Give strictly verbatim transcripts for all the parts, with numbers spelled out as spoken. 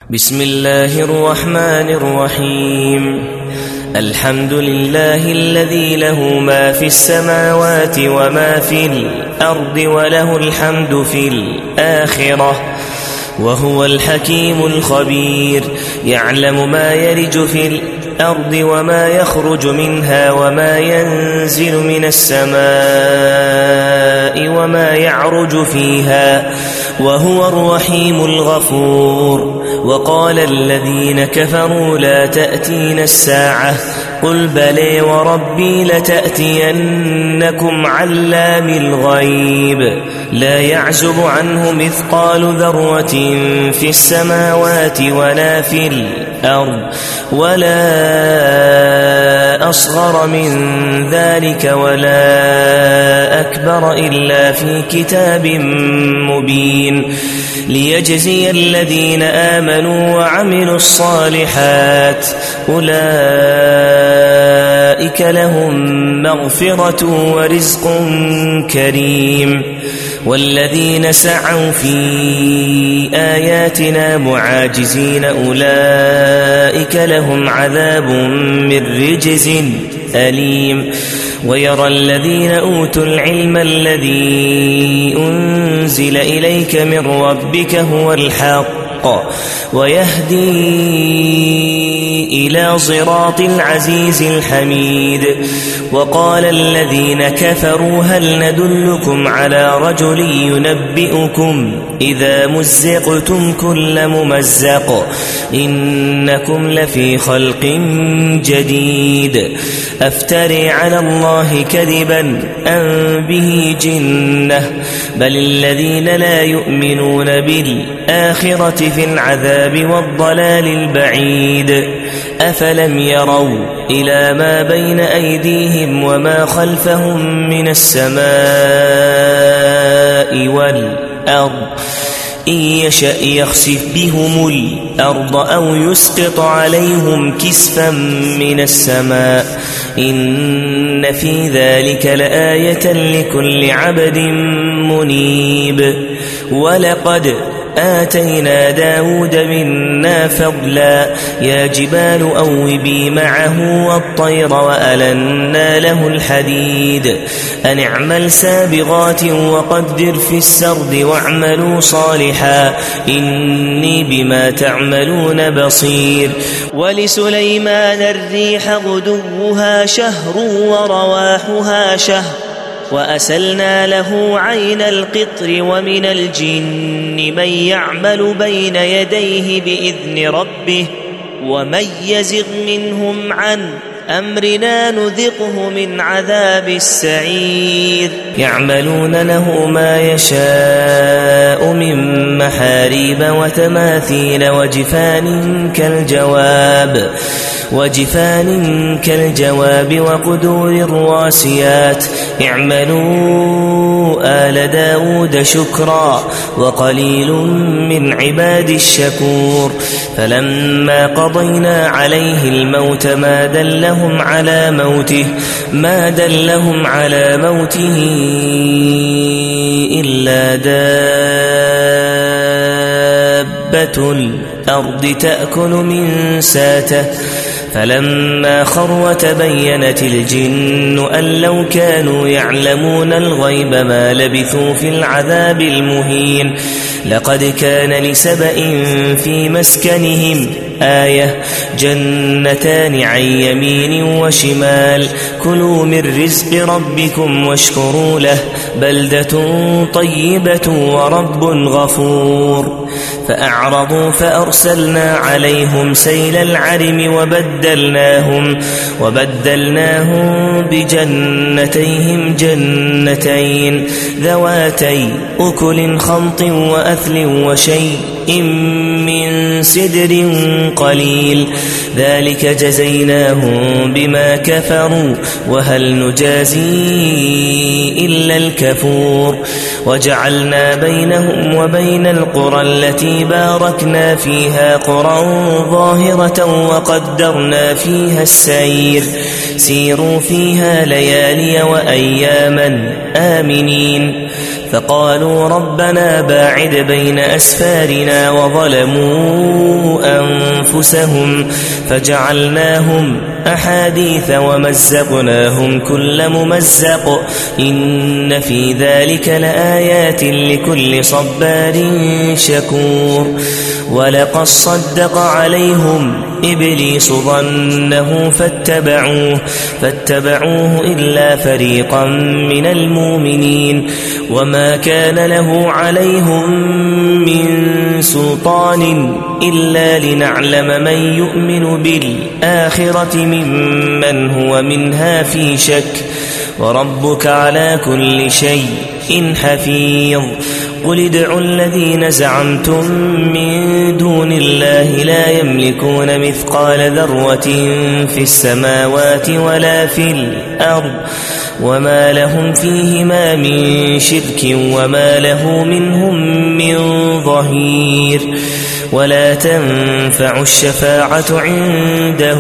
بسم الله الرحمن الرحيم. الحمد لله الذي له ما في السماوات وما في الأرض وله الحمد في الآخرة وهو الحكيم الخبير. يعلم ما يلج في الأرض وما يخرج منها وما ينزل من السماء وما يعرج فيها وهو الرحيم الغفور. وقال الذين كفروا لا تأتين الساعة قل بلى وربي لتأتينكم علام الغيب لا يعزب عنه مثقال ذرة في السماوات ولا في الأرض ولا أصغر من ذلك ولا أكبر إلا في كتاب مبين ليجزي الذين آمنوا وعملوا الصالحات أولئك لهم مغفرة ورزق كريم. والذين سعوا في آياتنا معاجزين أولئك لهم عذاب من رجز أليم. ويرى الذين أوتوا العلم الذي أنزل إليك من ربك هو الحق ويهدي إلى صراط العزيز الحميد. وقال الذين كفروا هل ندلكم على رجل ينبئكم إذا مزقتم كل ممزق إنكم لفي خلق جديد أفتري على الله كذبا أم به جنة بل الذين لا يؤمنون بالآخرة في العذاب والضلال البعيد. أفلم يروا إلى ما بين أيديهم وما خلفهم من السماء والأرض إن يشأ يخسف بهم الأرض أو يسقط عليهم كسفا من السماء إن في ذلك لآية لكل عبد منيب. ولقد آتينا داود منا فضلا يا جبال أوبي معه والطير وألنا له الحديد أن اعمل سابغات وقدر في السرد واعملوا صالحا إني بما تعملون بصير. ولسليمان الريح غدوها شهر ورواحها شهر وأسلنا له عين القطر ومن الجن من يعمل بين يديه بإذن ربه ومن يزغ منهم عن أمرنا نذقه من عذاب السعير. يعملون له ما يشاء من محاريب وتماثيل وجفان كالجواب وجفان كالجواب وقدور الراسيات اعملوا آل داود شكرا وقليل من عباد الشكور. فلما قضينا عليه الموت ما دلهم على موته ما دلهم على موته إلا دابة الأرض تأكل من ساته فلما خر وتبينت الجن أن لو كانوا يعلمون الغيب ما لبثوا في العذاب المهين. لقد كان لسبأ في مسكنهم آية جنتان عن يمين وشمال كلوا من رزق ربكم واشكروا له بلدة طيبة ورب غفور. فأعرضوا فأرسلنا عليهم سيل العرم وبدلناهم وبدلناهم بجنتيهم جنتين ذواتي أكل خمط وأثل وشيء من سدر قليل ذلك جزيناهم بما كفروا وهل نجازي إلا الكفور. وجعلنا بينهم وبين القرى التي باركنا فيها قرى ظاهرة وقدرنا فيها السير سيروا فيها ليالي وأياما آمنين. فقالوا ربنا باعد بين أسفارنا وظلموا أنفسهم فجعلناهم أحاديث ومزقناهم كل ممزق إن في ذلك لآيات لكل صبار شكور ولقد صدق عليهم إبليس ظنه فاتبعوه فاتبعوه إلا فريقا من المؤمنين وما كان له عليهم من سلطان إلا لنعلم من يؤمن بالآخرة ممن هو منها في شك وربك على كل شيء حفيظ قل ادعوا الذين زعمتم من دون الله لا يملكون مثقال ذرة في السماوات ولا في الأرض وما لهم فيهما من شرك وما له منهم من ظهير ولا تنفع الشفاعة عنده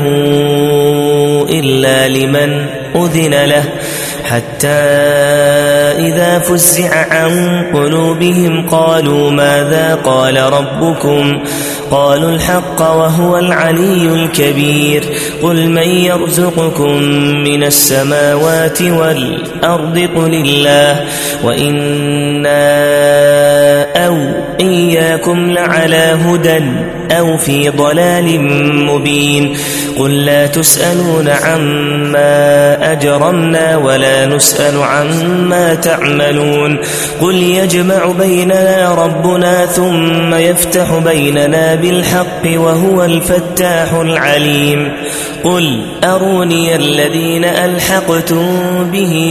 إلا لمن أذن له حتى إذا فزع عن قلوبهم قالوا ماذا قال ربكم قالوا الحق وهو العلي الكبير قل من يرزقكم من السماوات والأرض قل الله وإنا أو إياكم لعلى هدى أو في ضلال مبين قل لا تسألون عما أجرمنا ولا نسأل عما تعملون قل يجمع بيننا ربنا ثم يفتح بيننا بالحق وهو الفتاح العليم قل أروني الذين ألحقتم به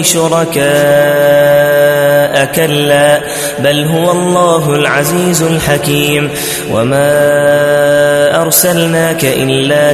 شركاء كلا بل هو الله العزيز الحكيم وما أرسلناك إلا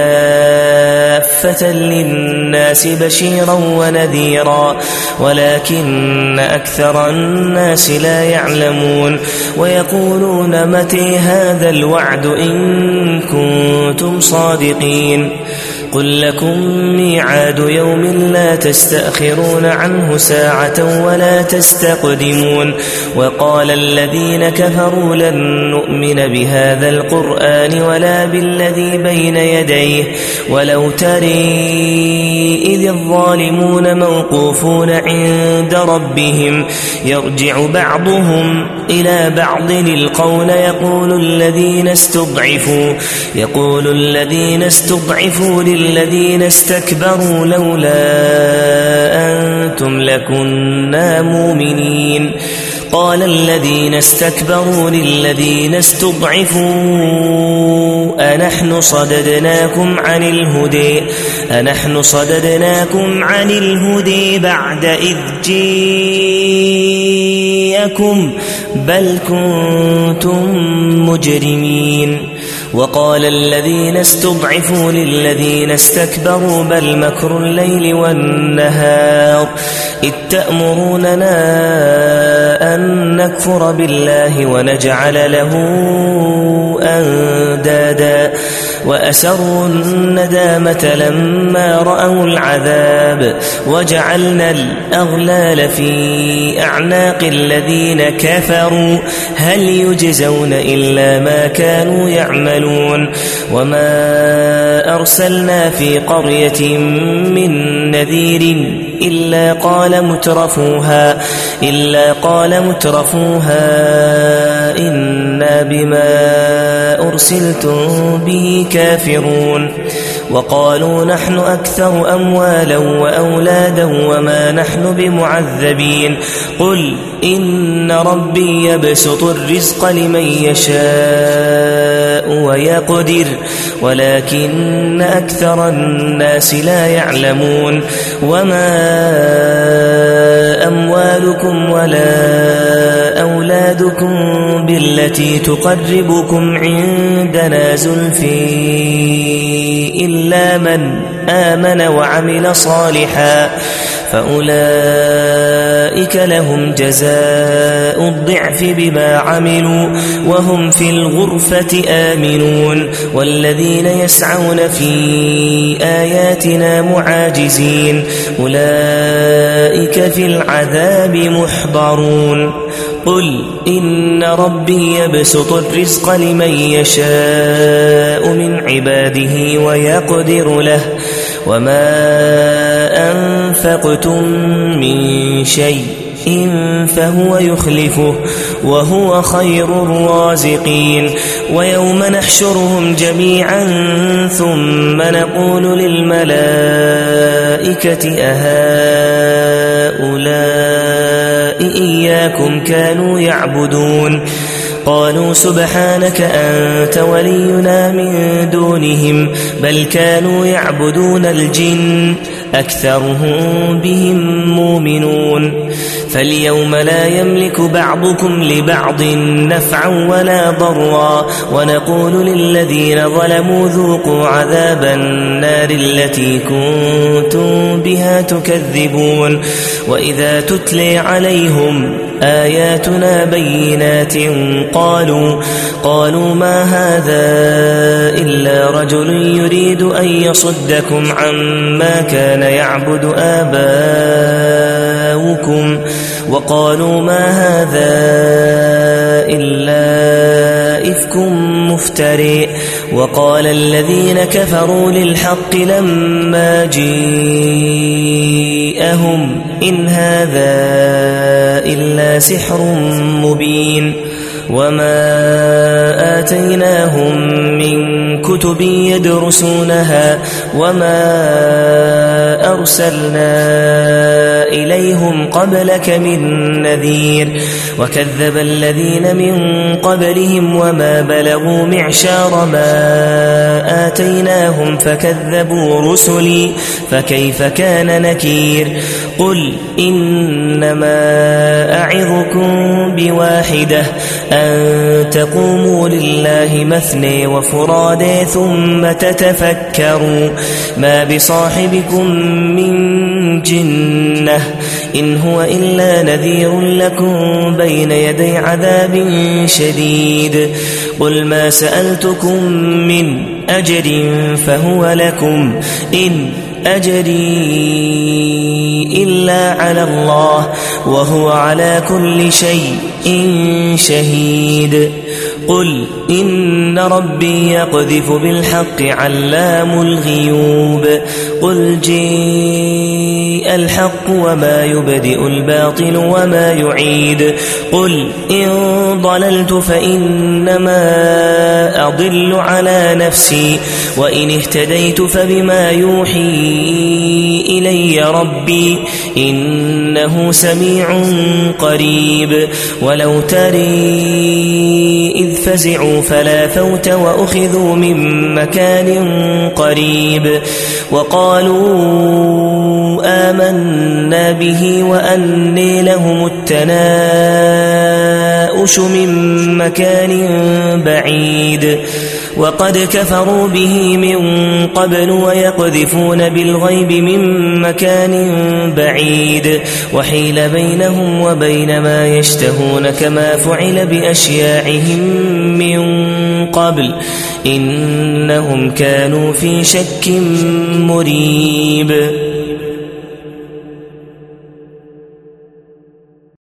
كافة للناس بشيرا ونذيرا ولكن أكثر الناس لا يعلمون ويقولون متى هذا الوعد إن كنتم صادقين قل لكم ميعاد يوم لا تستأخرون عنه ساعة ولا تستقدمون وقال الذين كفروا لن نؤمن بهذا القرآن ولا بالذي بين يديه ولو تري إذ الظالمون موقوفون عند ربهم يرجع بعضهم إلى بعض القول يقول الذين استضعفوا يقول الذين استضعفوا للذين استكبروا لولا أنتم لكنا مؤمنين قال الذين استكبروا للذين استضعفوا أنحن صددناكم عن الهدى أنحن صددناكم عن الهدى بعد إذ جاءكم بل كنتم مجرمين وقال الذين استضعفوا للذين استكبروا بل مكر الليل والنهار إذ تأمروننا أن نكفر بالله ونجعل له أندادا وأسروا الندامة لما رأوا العذاب وجعلنا الأغلال في أعناق الذين كفروا هل يجزون إلا ما كانوا يعملون وما أرسلنا في قرية من نذير إلا قال مترفوها إلا قال مترفوها إنا بما أرسلتم به كافرون وقالوا نحن أكثر أموالا وأولادا وما نحن بمعذبين قل إن ربي يبسط الرزق لمن يشاء ويقدر ولكن أكثر الناس لا يعلمون وما أموالكم ولا أولادكم بالتي تقربكم عندنا زلفي إلا من آمن وعمل صالحا فأولئك لهم جزاء الضعف بما عملوا وهم في الغرفة آمنون والذين يسعون في آياتنا معاجزين أولئك في العذاب محضرون قل إن ربي يبسط الرزق لمن يشاء من عباده ويقدر له وما أنفقتم من شيء إن فهو يخلفه وهو خير الرازقين ويوم نحشرهم جميعا ثم نقول للملائكة أهؤلاء إياكم كانوا يعبدون قالوا سبحانك أنت ولينا من دونهم بل كانوا يعبدون الجن أكثرهم بهم مؤمنون فاليوم لا يملك بعضكم لبعض نفعا ولا ضرا ونقول للذين ظلموا ذوقوا عذاب النار التي كنتم بها تكذبون وإذا تتلي عليهم آياتنا بينات قالوا قالوا ما هذا إلا رجل يريد أن يصدكم عما كان يعبد آباؤكم وقالوا ما هذا إلا إفك مفترئ وقال الذين كفروا للحق لما جيءهم إن هذا إلا سحر مبين وما آتيناهم من كتب يدرسونها وما أرسلنا إليهم قبلك من نذير وكذب الذين من قبلهم وما بلغوا معشار ما آتيناهم فكذبوا رسلي فكيف كان نكير قل إنما أعظكم بواحدة أن تقوموا لله مثني وفرادي ثم تتفكروا ما بصاحبكم من جنة إن هو إلا نذير لكم بين يدي عذاب شديد قل ما سألتكم من أجر فهو لكم إن أجري إلا على الله وهو على كل شيء شهيد قل إن ربي يقذف بالحق علام الغيوب قل جاء الحق وما يبدئ الباطل وما يعيد قل إن ضللت فإنما أضل على نفسي وإن اهتديت فبما يوحي إلي ربي إنه سميع قريب ولو تري إذ فزعوا فلا فوت وأخذوا من مكان قريب وقالوا آمنا به وأني لهم التناؤش من مكان بعيد وقد كفروا به من قبل ويقذفون بالغيب من مكان بعيد وحيل بينهم وبين ما يشتهون كما فعل بأشياعهم من قبل إنهم كانوا في شك مريب.